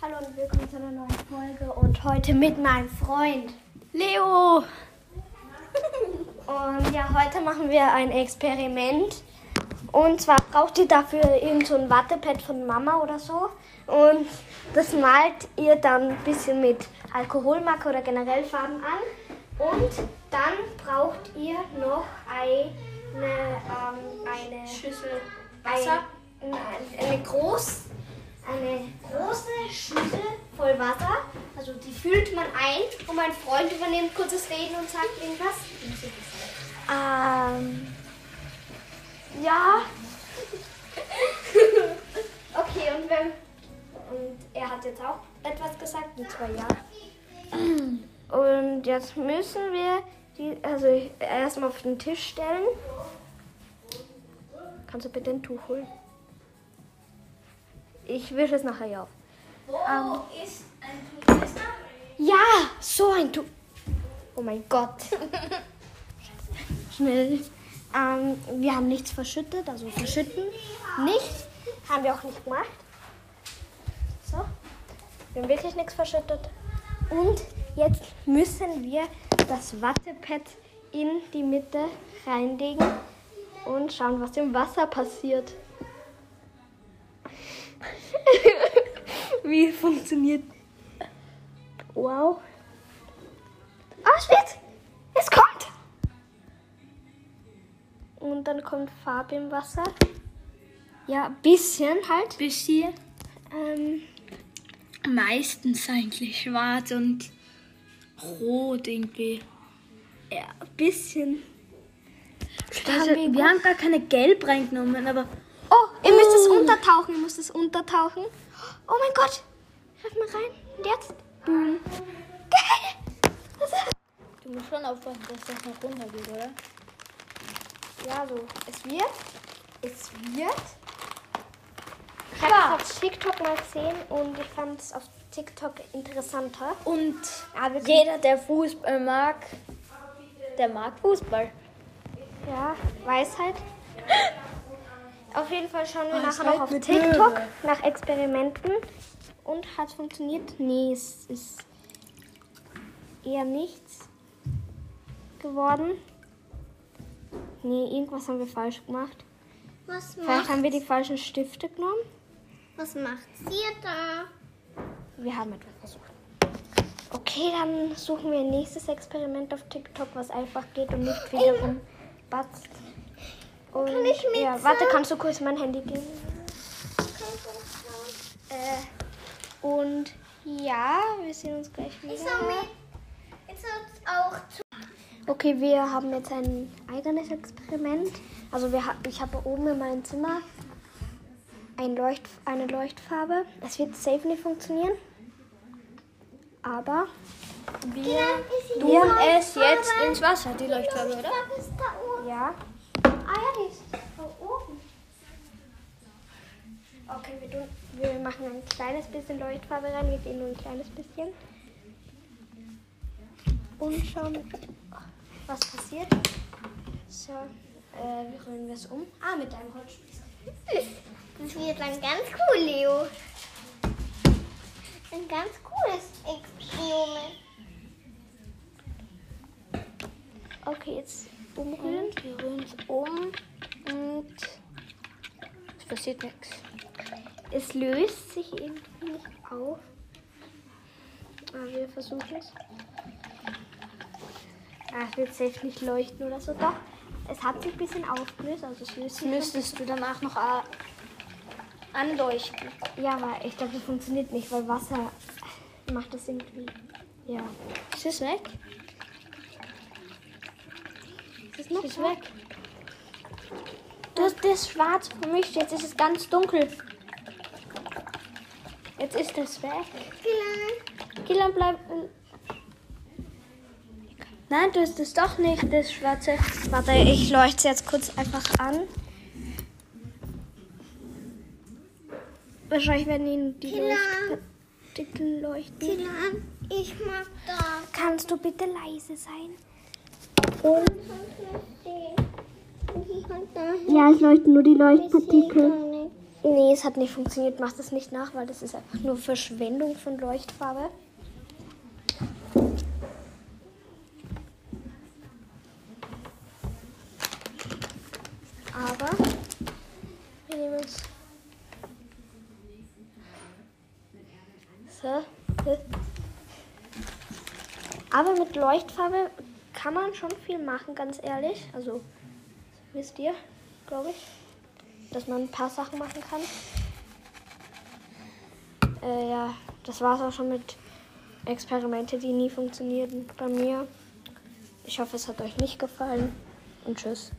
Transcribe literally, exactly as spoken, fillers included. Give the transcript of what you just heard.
Hallo und willkommen zu einer neuen Folge und heute mit meinem Freund Leo. Und ja, heute machen wir ein Experiment. Und zwar braucht ihr dafür irgend so ein Wattepad von Mama oder so. Und das malt ihr dann ein bisschen mit Alkoholmarker oder generell Farben an. Und dann braucht ihr noch eine, ähm, eine Schüssel Wasser. Ein, eine, groß, eine große Schüssel voll Wasser. Also die füllt man ein und mein Freund übernimmt kurzes Reden und sagt irgendwas. Ähm, ja. Okay, und wenn und er hat jetzt auch etwas gesagt, und zwar ja. Und jetzt müssen wir die also erstmal auf den Tisch stellen. Kannst du bitte ein Tuch holen? Ich wische es nachher auf. Wo Ähm, ist ein Tuchmesser? Ja, so ein Tuch. Oh mein Gott. Schnell. Ähm, wir haben nichts verschüttet, also verschütten nicht. Haben wir auch nicht gemacht. So. Wir haben wirklich nichts verschüttet. Und jetzt müssen wir das Wattepad in die Mitte reinlegen und schauen, was im Wasser passiert. Wie funktioniert? Wow. Ah, es wird! Es kommt! Und dann kommt Farbe im Wasser. Ja, ein bisschen halt. Bisschen. Ähm, Meistens eigentlich schwarz und rot irgendwie. ja, ein bisschen. Also, haben wir wir haben gar keine Gelb reingenommen, aber Oh, ihr müsst es untertauchen. Ihr müsst es untertauchen. Oh mein Gott. Schaut mal rein. Und jetzt? Boom. Geil. Was ist das? du musst schon aufpassen, dass das noch runtergeht, oder? Ja, so. Es wird. Es wird. Ich habe es auf TikTok mal gesehen und ich fand es auf TikTok interessanter. Und Aber wir jeder, der Fußball mag, der mag Fußball. Ja, Weisheit. Auf jeden Fall schauen wir Weisheit nachher noch auf mit TikTok Löwe. nach Experimenten. Und hat es funktioniert? Nee, es ist eher nichts geworden. Nee, irgendwas haben wir falsch gemacht. Was Vielleicht macht, haben wir die falschen Stifte genommen. was macht ihr da? Wir haben etwas versucht. Okay, dann suchen wir ein nächstes Experiment auf TikTok, was einfach geht und nicht wiederum batzt. Und, Kann ich mit ja, warte, kannst du kurz mein Handy geben? Äh, und ja, wir sehen uns gleich Ich wieder. soll mit. Ich soll auch zu. Okay, wir haben jetzt ein eigenes Experiment. Also wir, ha- ich habe oben in meinem Zimmer ein Leucht, eine Leuchtfarbe. Es wird safe nicht funktionieren. Aber wir... Tun es jetzt ins Wasser, die Leuchtfarbe, oder? Was ist da oben? Ja. Ah ja, die ist da oben. Okay, wir, tun, wir machen ein kleines bisschen Leuchtfarbe rein. Wir sehen nur ein kleines bisschen. Und schauen, was passiert. So, äh, wie rühren wir es um? Ah, mit einem Holzspieß. Das wird dann ganz cool, Leo. Ein ganz cooles Experiment. Okay, jetzt umrühren. Und wir rühren es um und es passiert nichts. Es löst sich irgendwie nicht auf. Aber wir versuchen es. Ah, es wird safe nicht leuchten oder so. Doch, es hat sich ein bisschen aufgelöst. Also es löst sich. Müsstest du danach noch äh, anleuchten. Ja, aber ich glaube, das funktioniert nicht, weil Wasser macht das irgendwie. Ja. Ist es weg? Ist es noch Ist es so? weg? Du hast das schwarz vermischt, jetzt ist es ganz dunkel. Jetzt ist es weg. Kilian, bleib. Nein, du hast es doch nicht, das schwarze. Warte, ich leuchte es jetzt kurz einfach an. Wahrscheinlich werden Ihnen die Kilian. Leuchtpartikel leuchten. Tilan, ich mag das. Kannst du bitte leise sein? Und ich kann da Ja, es leuchten nur die Ich sehe Leuchtpartikel. gar nichts. Nee, es hat nicht funktioniert. Mach das nicht nach, weil das ist einfach nur Verschwendung von Leuchtfarbe. Aber wir nehmen uns so. Aber mit Leuchtfarbe kann man schon viel machen, ganz ehrlich. Also wisst ihr, glaube ich, dass man ein paar Sachen machen kann. Äh, ja, das war's auch schon mit Experimente, die nie funktionierten bei mir. Ich hoffe, es hat euch nicht gefallen und tschüss.